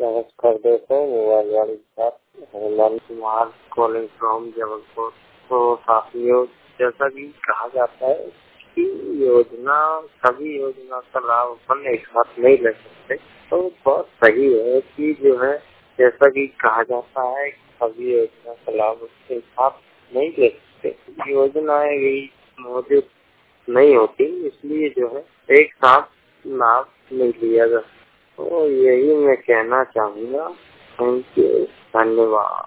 नमस्कार दोस्तों, मोबाइल वाले के साथ हेमंत कुमार कॉलिंग फ्रॉम जबलपुर। तो साथियों, जैसा कि कहा जाता है कि सभी योजना का लाभ अपन एक साथ नहीं ले सकते, तो बहुत सही है कि जो है जैसा कि कहा जाता है कि सभी योजना का लाभ एक साथ नहीं ले सकते। योजनाएं भी मौजूद नहीं होती, इसलिए जो है एक साथ लाभ नहीं लिया जा। तो यही मैं कहना चाहूँगा। थैंक यू, धन्यवाद।